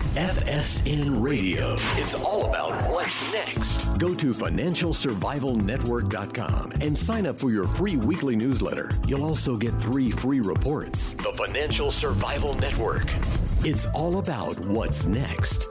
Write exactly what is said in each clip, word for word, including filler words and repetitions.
F S N Radio. It's all about what's next. Go to financial survival network dot com and sign up for your free weekly newsletter. You'll also get three free reports. The Financial Survival Network. It's all about what's next.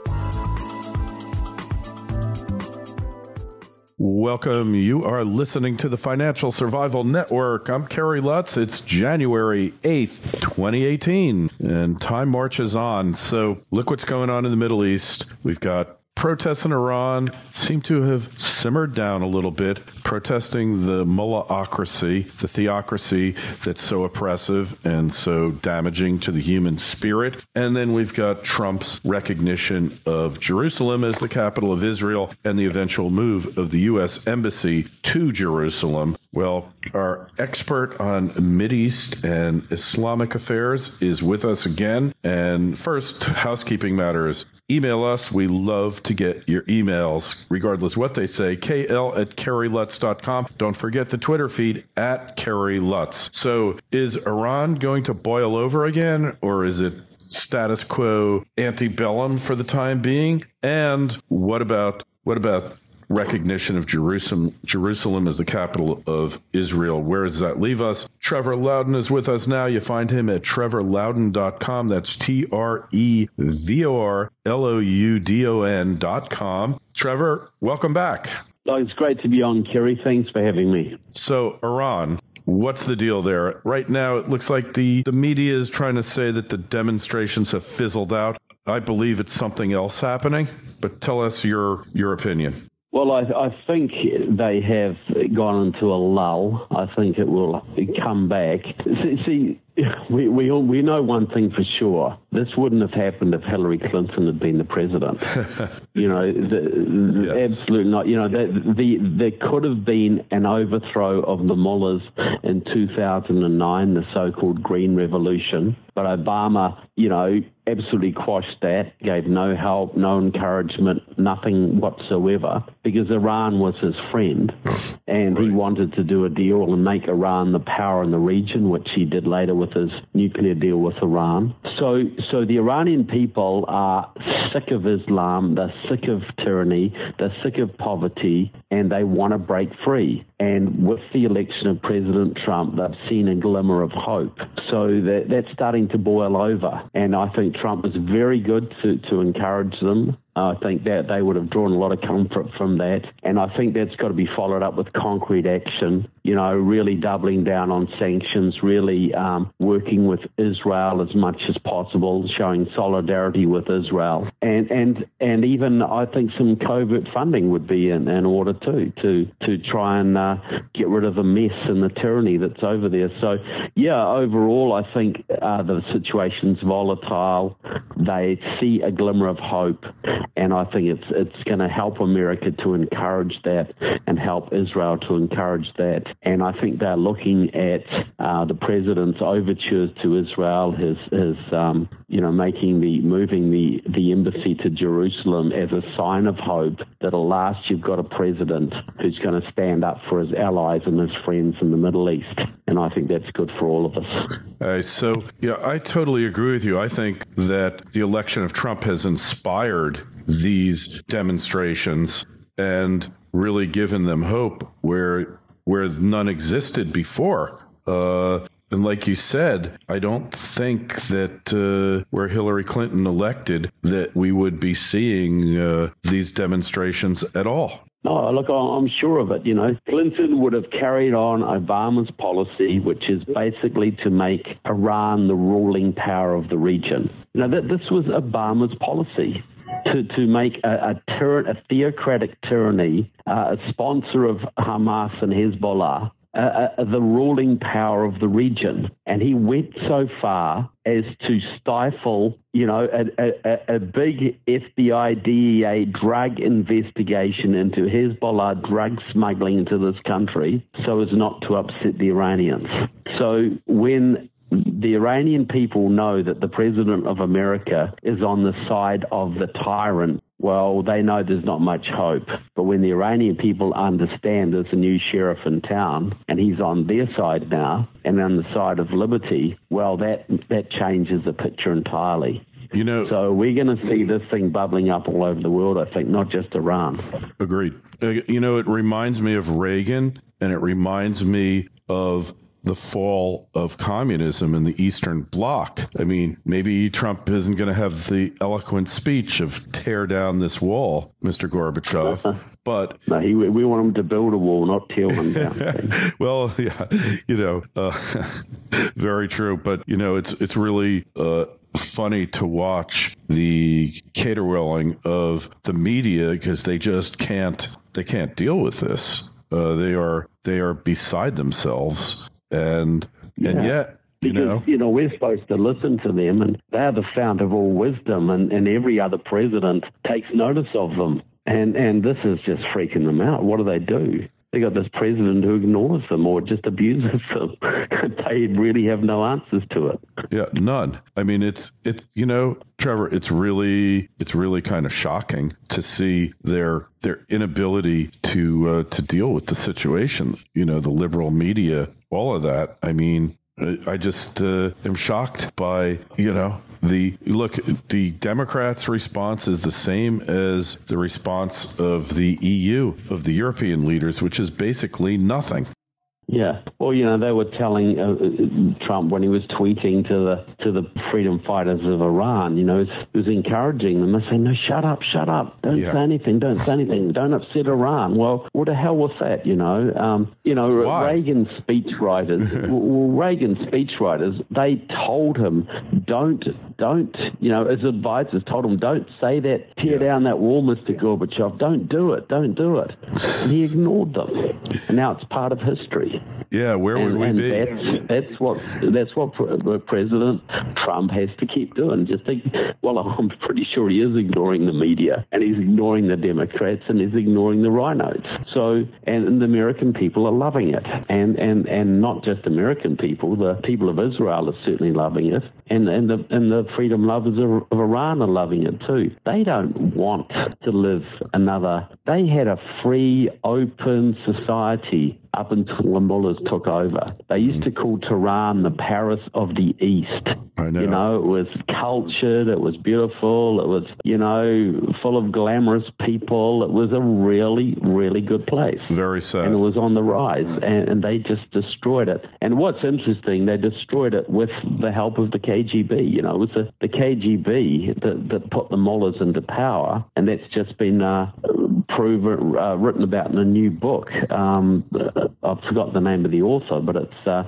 Welcome. You are listening to the Financial Survival Network. I'm Kerry Lutz. It's January eighth, twenty eighteen, and time marches on. So look what's going on in the Middle East. We've got protests in Iran seem to have simmered down a little bit, protesting the mullahocracy, the theocracy that's so oppressive and so damaging to the human spirit. And then we've got Trump's recognition of Jerusalem as the capital of Israel and the eventual move of the U S Embassy to Jerusalem. Well, our expert on Mideast and Islamic affairs is with us again. And first, housekeeping matters. Email us. We love to get your emails, regardless what they say. K L at Kerry Lutz dot com. Don't forget the Twitter feed at Kerry Lutz. So is Iran going to boil over again, or is it status quo antebellum for the time being? And what about what about recognition of Jerusalem, Jerusalem as the capital of Israel? Where does that leave us? Trevor Loudon is with us now. You find him at trevor loudon dot com. That's T R E V O R L O U D O N dot com. Trevor, welcome back. Oh, it's great to be on, Kerry. Thanks for having me. So, Iran, what's the deal there? Right now, it looks like the, the media is trying to say that the demonstrations have fizzled out. I believe it's something else happening, but tell us your your opinion. Well, I, I think they have gone into a lull. I think it will come back. See, see we, we we know one thing for sure. This wouldn't have happened if Hillary Clinton had been the president. you know, the, yes. absolutely not. You know, the, the, there could have been an overthrow of the mullahs in two thousand nine, the so-called Green Revolution. But Obama, you know, absolutely quashed that, gave no help, no encouragement, nothing whatsoever, because Iran was his friend. And right. he wanted to do a deal and make Iran the power in the region, which he did later with his nuclear deal with Iran. So, so the Iranian people are sick of Islam, they're sick of tyranny, they're sick of poverty, and they want to break free. And with the election of President Trump, they've seen a glimmer of hope. So that, that's starting to boil over. And I think Trump is very good to, to encourage them. I think that they would have drawn a lot of comfort from that. And I think that's got to be followed up with concrete action, you know, really doubling down on sanctions, really um, working with Israel as much as possible, showing solidarity with Israel. And and and even I think some covert funding would be in, in order too, to, to try and uh, get rid of the mess and the tyranny that's over there. So, yeah, overall, I think uh, the situation's volatile. They see a glimmer of hope. And I think it's it's going to help America to encourage that and help Israel to encourage that. And I think they're looking at uh, the president's overtures to Israel, his, his um, you know, making the, moving the, the embassy to Jerusalem as a sign of hope that at last you've got a president who's going to stand up for his allies and his friends in the Middle East. And I think that's good for all of us. Uh, so, yeah, I totally agree with you. I think that the election of Trump has inspired these demonstrations and really given them hope where where none existed before. Uh, and like you said, I don't think that uh, where Hillary Clinton elected that we would be seeing uh, these demonstrations at all. No, look, I'm sure of it. You know, Clinton would have carried on Obama's policy, which is basically to make Iran the ruling power of the region. You know, that this was Obama's policy. To, to make a, a, tyran- a theocratic tyranny, uh, a sponsor of Hamas and Hezbollah, uh, uh, the ruling power of the region. And he went so far as to stifle, you know, a, a, a big F B I, D E A drug investigation into Hezbollah drug smuggling into this country so as not to upset the Iranians. So when the Iranian people know that the president of America is on the side of the tyrant, well, they know there's not much hope. But when the Iranian people understand there's a new sheriff in town and he's on their side now and on the side of liberty, well, that that changes the picture entirely. You know, so we're going to see this thing bubbling up all over the world, I think, not just Iran. Agreed. Uh, you know, it reminds me of Reagan, and it reminds me of the fall of communism in the Eastern Bloc. I mean, maybe Trump isn't going to have the eloquent speech of tear down this wall, Mister Gorbachev, but... No, he, we want him to build a wall, not tear one down. Well, yeah, you know, uh, very true. But, you know, it's, it's really... Uh, funny to watch the caterwauling of the media because they just can't they can't deal with this. Uh, they are they are beside themselves, and yeah. and yet you because, know you know we're supposed to listen to them, and they're the fount of all wisdom, and, and every other president takes notice of them, and and this is just freaking them out. What do they do? They got this president who ignores them or just abuses them. They really have no answers to it. Yeah, none. I mean, it's it's you know, Trevor, it's really it's really kind of shocking to see their their inability to uh, to deal with the situation. You know, the liberal media, all of that. I mean, I just uh, am shocked by you know. The look, the Democrats' response is the same as the response of the E U, of the European leaders, which is basically nothing. Yeah, well, you know, they were telling uh, Trump when he was tweeting to the to the freedom fighters of Iran, you know, he was encouraging them. They say, "No, shut up, shut up! Don't yeah. say anything, don't say anything, don't upset Iran." Well, what the hell was that? You know, um, you know, Why? Reagan's speechwriters, well, Reagan's speechwriters, they told him, "Don't, don't," you know, his advisors told him, "Don't say that, tear yeah. down that wall, Mister Gorbachev. Don't do it, don't do it," and he ignored them, and now it's part of history. Yeah, where would and, we and be? That's, that's what that's what President Trump has to keep doing. Just think, well, I'm pretty sure he is ignoring the media, and he's ignoring the Democrats, and he's ignoring the rhinos. So, and, and the American people are loving it, and and and not just American people. The people of Israel are certainly loving it, and and the and the freedom lovers of, of Iran are loving it too. They don't want to live another. They had a free, open society up until the mullahs took over. They used to call Tehran the Paris of the East. I know. You know, it was cultured, it was beautiful, it was, you know, full of glamorous people. It was a really, really good place. Very sad. And it was on the rise, and, and they just destroyed it. And what's interesting, they destroyed it with the help of the K G B. You know, it was the, the K G B that, that put the mullahs into power, and that's just been uh, proven, uh, written about in a new book. Um, I've forgot the name of the author, but it's uh,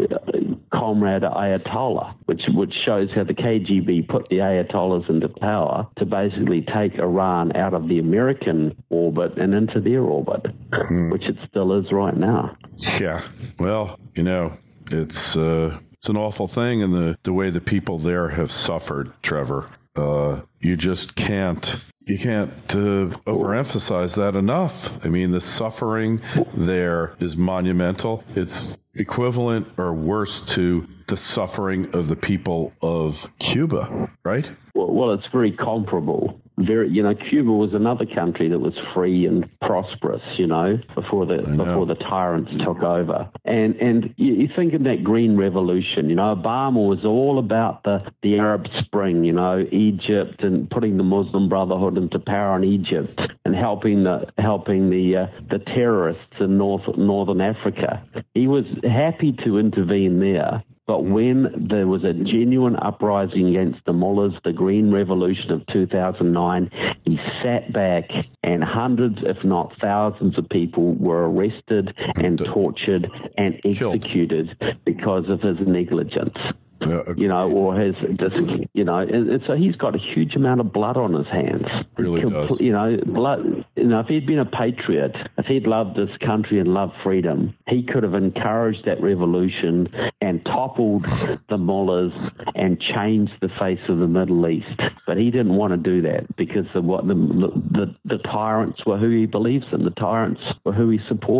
Comrade Ayatollah, which which shows how the K G B put the Ayatollahs into power to basically take Iran out of the American orbit and into their orbit, mm. which it still is right now. Yeah, well, you know, it's uh, it's an awful thing, and the, the way the people there have suffered, Trevor. Uh, you just can't. You can't uh, overemphasize that enough. I mean, the suffering there is monumental. It's equivalent or worse to the suffering of the people of Cuba, right? Well, well it's very comparable. Very, you know, Cuba was another country that was free and prosperous, you know, before the know. before the tyrants took over. And and you, you think of that Green Revolution, you know, Obama was all about the, the Arab Spring, you know, Egypt and putting the Muslim Brotherhood into power in Egypt and helping the helping the uh, the terrorists in North Northern Africa. He was happy to intervene there. But when there was a genuine uprising against the mullahs, the Green Revolution of two thousand nine, he sat back and hundreds, if not thousands of people were arrested and tortured and executed because of his negligence. Yeah, you know, or his, you know, and, and so he's got a huge amount of blood on his hands. Really Compl- does. You know, blood. You know, if he'd been a patriot, if he'd loved this country and loved freedom, he could have encouraged that revolution and toppled the mullahs and changed the face of the Middle East. But he didn't want to do that because the what the the, the tyrants were who he believes in. The tyrants were who he supported.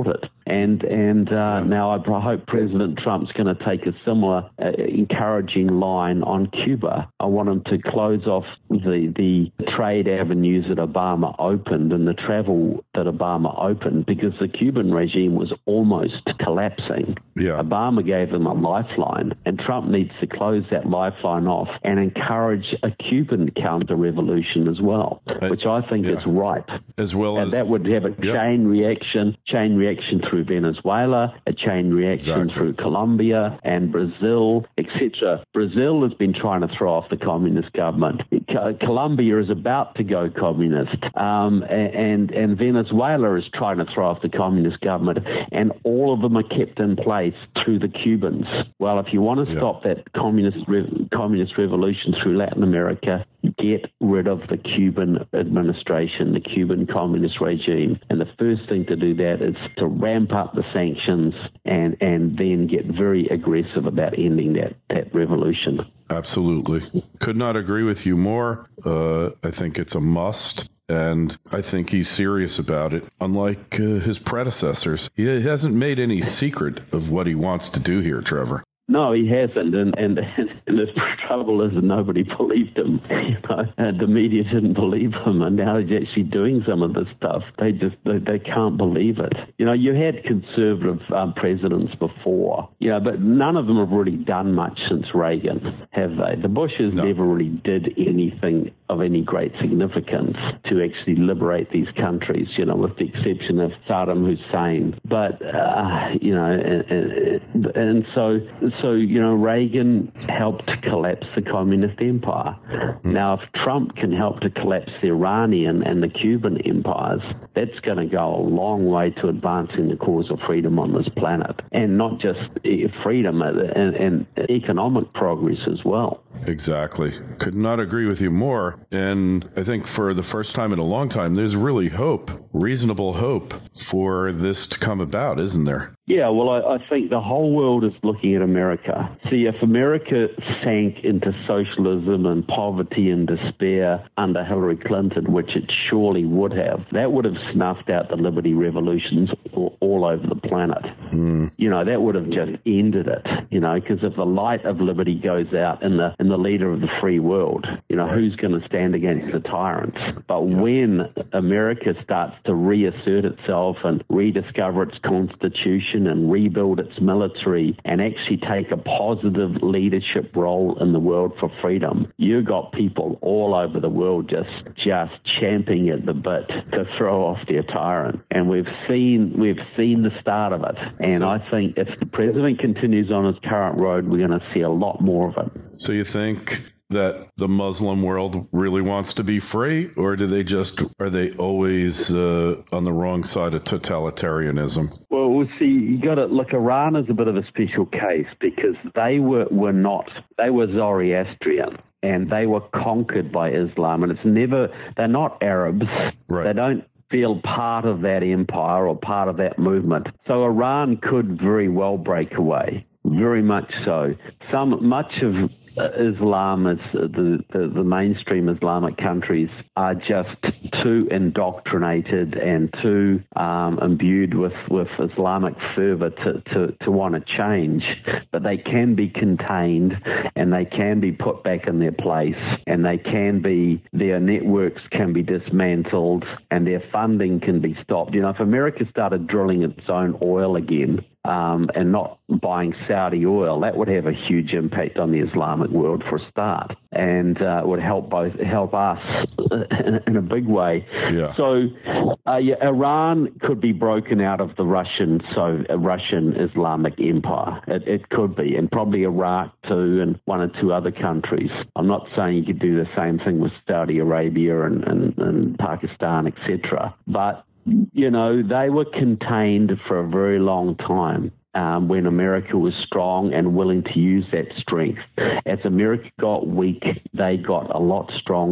And and uh, now I hope President Trump's going to take a similar uh, encouraging line on Cuba. I want him to close off the, the trade avenues that Obama opened and the travel that Obama opened, because the Cuban regime was almost collapsing. Yeah. Obama gave them a lifeline, and Trump needs to close that lifeline off and encourage a Cuban counter-revolution as well, I, which I think yeah. is ripe. As well and as that would have a yep. chain reaction, chain reaction through Venezuela, a chain reaction exactly. through Colombia and Brazil, et cetera. Brazil has been trying to throw off the communist government. Colombia is about to go communist, um, and and Venezuela is trying to throw off the communist government, and all of them are kept in place through the Cubans. Well, if you want to yeah. stop that communist re- communist revolution through Latin America, get rid of the Cuban administration, the Cuban communist regime. And the first thing to do that is to ramp up the sanctions and, and then get very aggressive about ending that, that revolution. Absolutely. Could not agree with you more. Uh, I think it's a must. And I think he's serious about it, unlike uh, his predecessors. He hasn't made any secret of what he wants to do here, Trevor. No, he hasn't, and and, and the trouble is that nobody believed him. You know, and the media didn't believe him, and now he's actually doing some of this stuff. They just they, they can't believe it. You know, you had conservative um, presidents before, you know, but none of them have really done much since Reagan, have they? The Bushes no. never really did anything of any great significance to actually liberate these countries, you know, with the exception of Saddam Hussein. But, uh, you know, and, and, and so, so, you know, Reagan helped to collapse the communist empire. Mm. Now, if Trump can help to collapse the Iranian and the Cuban empires, that's going to go a long way to advancing the cause of freedom on this planet. And not just freedom, and, and economic progress as well. Exactly. Could not agree with you more. And I think for the first time in a long time, there's really hope, reasonable hope for this to come about, isn't there? Yeah, well, I, I think the whole world is looking at America. See, if America sank into socialism and poverty and despair under Hillary Clinton, which it surely would have, that would have snuffed out the liberty revolutions all, all over the planet. Mm. You know, that would have just ended it, you know, because if the light of liberty goes out in the in the leader of the free world, you know, right. who's going to stand against the tyrants? But yes. when America starts to reassert itself and rediscover its constitution and rebuild its military and actually take a positive leadership role in the world for freedom, you got people all over the world just just champing at the bit to throw off their tyrant. And we've seen we've seen the start of it. And so, I think if the president continues on his current road, we're going to see a lot more of it. So you think that the Muslim world really wants to be free, or do they just are they always uh, on the wrong side of totalitarianism? Well, we'll see. You got to look. Iran is a bit of a special case because they were were not. They were Zoroastrian. And they were conquered by Islam, and it's never. They're not Arabs. Right. They don't feel part of that empire or part of that movement. So Iran could very well break away. Very much so. Some much of Islam, is the, the the mainstream Islamic countries are just too indoctrinated and too um, imbued with, with Islamic fervor to, to, to want to change. But they can be contained and they can be put back in their place, and they can be, their networks can be dismantled and their funding can be stopped. You know, if America started drilling its own oil again, Um, and not buying Saudi oil, that would have a huge impact on the Islamic world for a start, and uh, would help both help us in, in a big way. Yeah. So, uh, yeah, Iran could be broken out of the Russian so uh, Russian Islamic Empire. It, it could be, and probably Iraq too, and one or two other countries. I'm not saying you could do the same thing with Saudi Arabia and, and, and Pakistan, et cetera, but you know, they were contained for a very long time um, when America was strong and willing to use that strength. As America got weak, they got a lot stronger.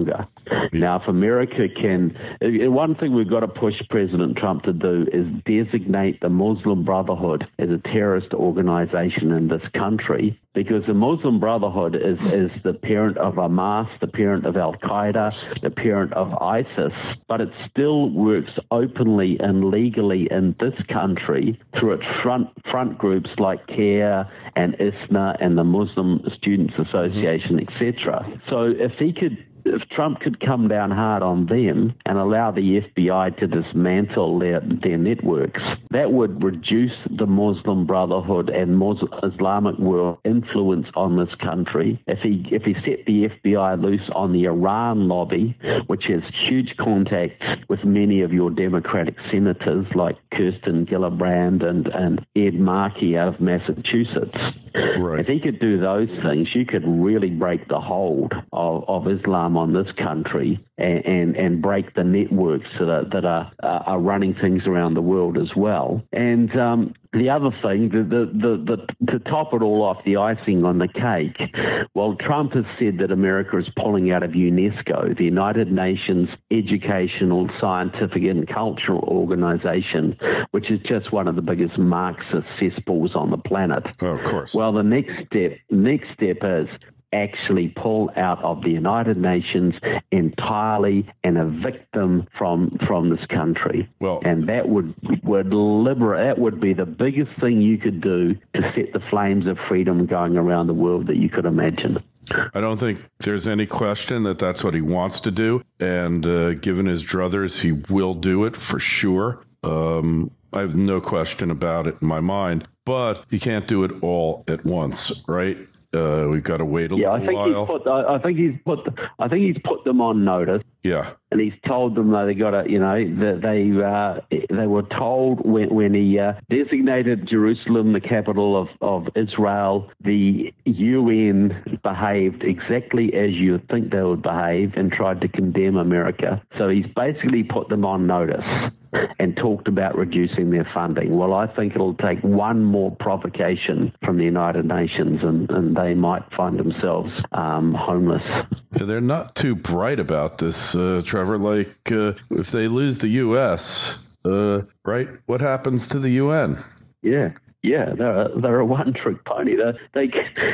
Now, if America can, one thing we've got to push President Trump to do is designate the Muslim Brotherhood as a terrorist organization in this country, because the Muslim Brotherhood is, is the parent of Hamas, the parent of Al-Qaeda, the parent of ISIS, but it still works openly and legally in this country through its front front groups like CARE and ISNA and the Muslim Students Association, et cetera. So if he could If Trump could come down hard on them and allow the F B I to dismantle their, their networks, that would reduce the Muslim Brotherhood and Muslim Islamic world influence on this country. If he if he set the F B I loose on the Iran lobby, which has huge contacts with many of your Democratic senators like Kirsten Gillibrand and, and Ed Markey out of Massachusetts, right. If he could do those things, you could really break the hold of, of Islam on this country and, and, and break the networks that are, that are, uh, are running things around the world as well. And um, the other thing, the, the, the, the, to top it all off, the icing on the cake, well, Trump has said that America is pulling out of UNESCO, the United Nations Educational, Scientific and Cultural Organization, which is just one of the biggest Marxist cesspools on the planet. Oh, of course. Well, the next step, next step is actually pull out of the United Nations entirely and evict them from from this country. Well, and that would would liberate. That would be the biggest thing you could do to set the flames of freedom going around the world that you could imagine. I don't think there's any question that that's what he wants to do, and uh, given his druthers, he will do it for sure. Um, I have no question about it in my mind, but he can't do it all at once, right? Uh, we've got to wait a yeah, little I think while. He's put, I, I think he's put. I think he's put them on notice. Yeah, and he's told them that they got to, you know, that they uh, they were told when when he uh, designated Jerusalem the capital of, of Israel, the U N behaved exactly as you would think they would behave and tried to condemn America. So he's basically put them on notice and talked about reducing their funding. Well, I think it'll take one more provocation from the United Nations, and, and they might find themselves um, homeless. Yeah, they're not too bright about this, uh, Trevor. Like, uh, if they lose the U S, uh, right, what happens to the U N? Yeah. Yeah, they're a, they're a one-trick pony. They're, they,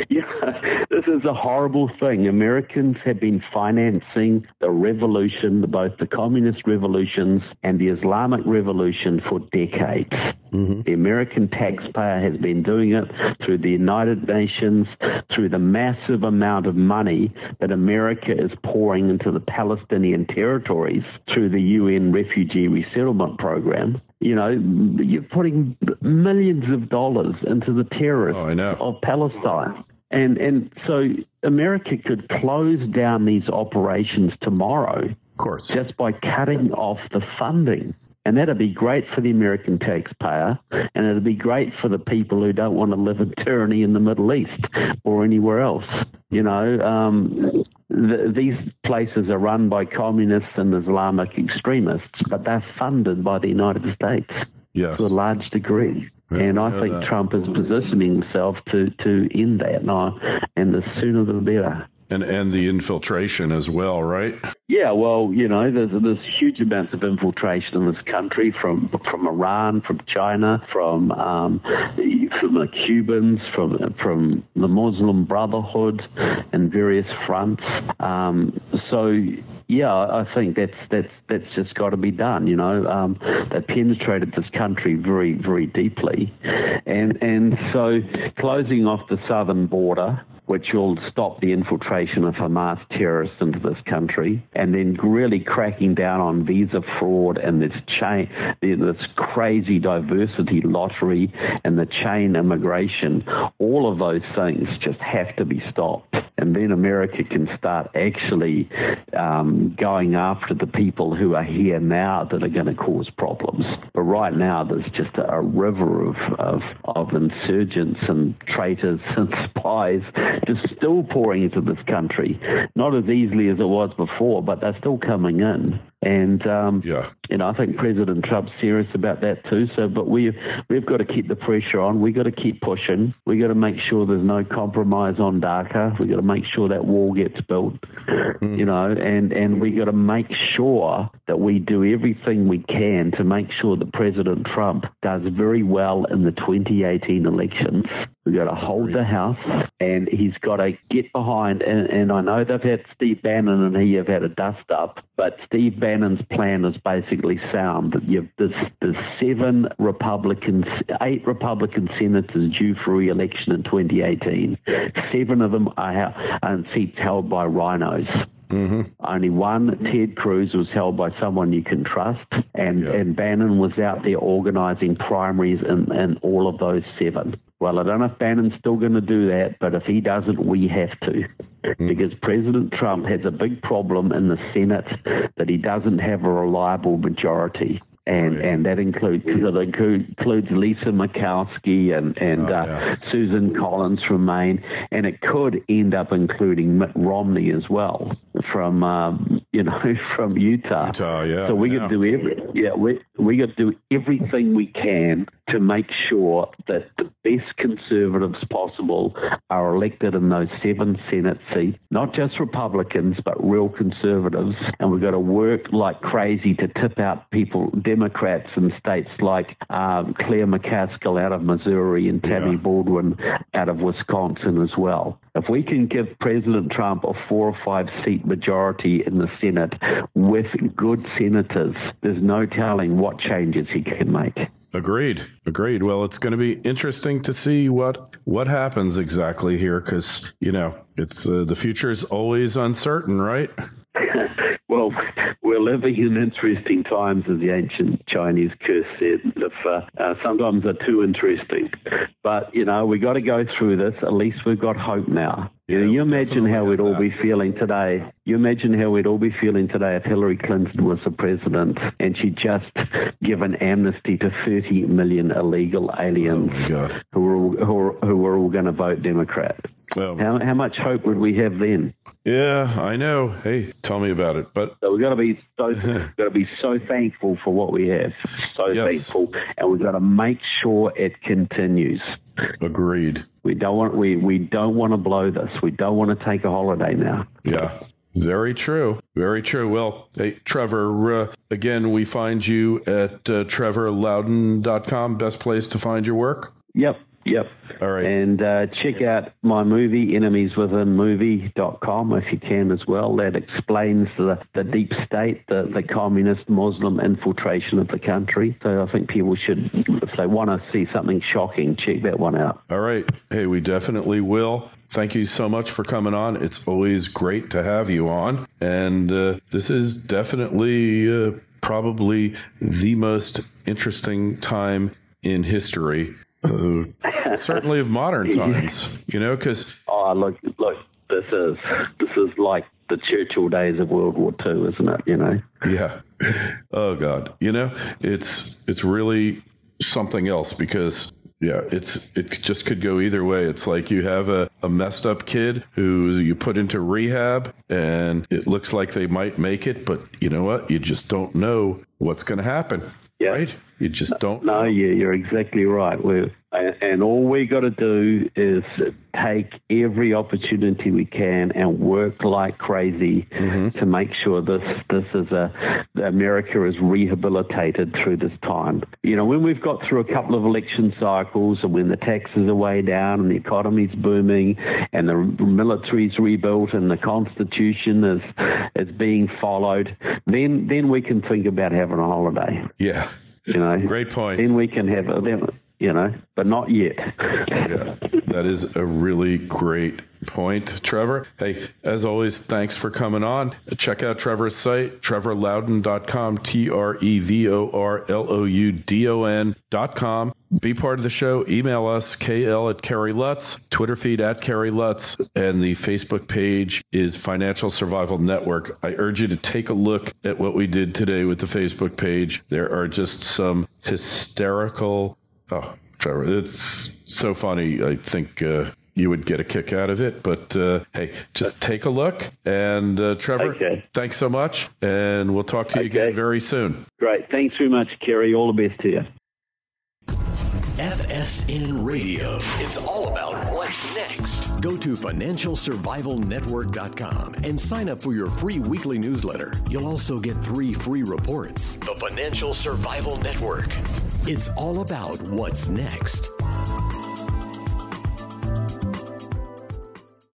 yeah, this is a horrible thing. Americans have been financing the revolution, both the communist revolutions and the Islamic revolution, for decades. Mm-hmm. The American taxpayer has been doing it through the United Nations, through the massive amount of money that America is pouring into the Palestinian territories through the U N Refugee Resettlement Program. You know, you're putting millions of dollars into the terrorists oh, I know. of Palestine. And and so America could close down these operations tomorrow, of course, just by cutting off the funding. And that'd be great for the American taxpayer, and it'd be great for the people who don't want to live in tyranny in the Middle East or anywhere else. You know, um, th- these places are run by communists and Islamic extremists, but they're funded by the United States yes. to a large degree. Yeah, and I, I think that. Trump is positioning himself to, to end that now, and the sooner the better. And and the infiltration as well, right? Yeah, well, you know, there's there's huge amounts of infiltration in this country from from Iran, from China, from um, from the Cubans, from from the Muslim Brotherhood, and various fronts. Um, so. Yeah, I think that's that's that's just got to be done. You know, um, they penetrated this country very, very deeply, and and so closing off the southern border, which will stop the infiltration of Hamas terrorists into this country, and then really cracking down on visa fraud and this chain, this crazy diversity lottery and the chain immigration. All of those things just have to be stopped, and then America can start actually um, going after the people who are here now that are going to cause problems. But right now, there's just a, a river of, of of insurgents and traitors and spies just still pouring into this country. Not as easily as it was before, but they're still coming in. And, um, yeah. you know, I think President Trump's serious about that too. So, but we've, we've got to keep the pressure on. We've got to keep pushing. We've got to make sure there's no compromise on DACA. We've got to make sure that wall gets built, mm. you know, and, and we've got to make sure that we do everything we can to make sure that President Trump does very well in the twenty eighteen elections. We've got to hold the House, and he's got to get behind, and, and I know they've had Steve Bannon and he have had a dust-up, but Steve Bannon's plan is basically sound. You've, there's, there's seven Republicans, eight Republican senators due for re-election in twenty eighteen. Seven of them are, are in seats held by rhinos. Mm-hmm. Only one, Ted Cruz, was held by someone you can trust, and, yeah. and Bannon was out there organising primaries in, in all of those seven. Well, I don't know if Bannon's still going to do that, but if he doesn't, we have to. Mm-hmm. Because President Trump has a big problem in the Senate that he doesn't have a reliable majority. And, right. and that includes that includes Lisa Murkowski and, and oh, yeah. uh, Susan Collins from Maine, and it could end up including Mitt Romney as well from um, you know from Utah. Utah, yeah. So we yeah. got to do every yeah we we got to do everything we can to make sure that the best conservatives possible are elected in those seven Senate seats, not just Republicans, but real conservatives. And we've got to work like crazy to tip out people, Democrats in states like um, Claire McCaskill out of Missouri and Tammy yeah. Baldwin out of Wisconsin as well. If we can give President Trump a four or five seat majority in the Senate with good senators, there's no telling what changes he can make. Agreed. Agreed. Well, it's going to be interesting to see what what happens exactly here because, you know, it's uh, the future is always uncertain, right? Well, we're living in interesting times, as the ancient Chinese curse said. If, uh, uh, sometimes they're too interesting. But, you know, we got to go through this. At least we've got hope now. You know, you imagine how we'd all that. be feeling today. You imagine how we'd all be feeling today if Hillary Clinton was the president and she'd just given amnesty to thirty million illegal aliens oh who were all, who were, who were all going to vote Democrat. Well, how, how much hope would we have then? Yeah, I know. Hey, tell me about it. But so we've got to be so got to be so thankful for what we have. So yes. thankful, and we've got to make sure it continues. Agreed. We don't want we, we don't want to blow this. We don't want to take a holiday now. Yeah. Very true. Very true. Well, hey, Trevor, uh, again, we find you at uh, trevor loudon dot com. Best place to find your work? Yep. Yep. All right. And uh, check out my movie, enemies within movie dot com, if you can as well. That explains the, the deep state, the, the communist Muslim infiltration of the country. So I think people should, if they want to see something shocking, check that one out. All right. Hey, we definitely will. Thank you so much for coming on. It's always great to have you on. And uh, this is definitely uh, probably the most interesting time in history. Uh, certainly of modern times, you know, because oh, look, look, this is this is like the Churchill days of World War Two, isn't it? You know? Yeah. Oh God, you know, it's it's really something else because yeah, it's it just could go either way. It's like you have a, a messed up kid who you put into rehab, and it looks like they might make it, but you know what? You just don't know what's going to happen. Yeah. Right? You just don't. No, yeah, you're exactly right. We're, and all we got to do is take every opportunity we can and work like crazy mm-hmm. to make sure this this is a America is rehabilitated through this time. You know, when we've got through a couple of election cycles and when the taxes are way down and the economy's booming and the military's rebuilt and the Constitution is is being followed, then then we can think about having a holiday. Yeah. You know, great point. Then we can have, then, you know, but not yet. Yeah, that is a really great point, Trevor. Hey, as always, thanks for coming on. Check out Trevor's site, trevor loudon dot com, T R E V O R L O U D O N dot com. Be part of the show. Email us, K L at Kerry Lutz, Twitter feed at Kerry Lutz, and the Facebook page is Financial Survival Network. I urge you to take a look at what we did today with the Facebook page. There are just some hysterical... Oh, Trevor, it's so funny. I think... Uh, you would get a kick out of it. But uh, hey, just take a look. And uh, Trevor, okay. Thanks so much. And we'll talk to you okay. again very soon. Great. Thanks very much, Kerry. All the best to you. F S N Radio. It's all about what's next. Go to financial survival network dot com and sign up for your free weekly newsletter. You'll also get three free reports. The Financial Survival Network. It's all about what's next.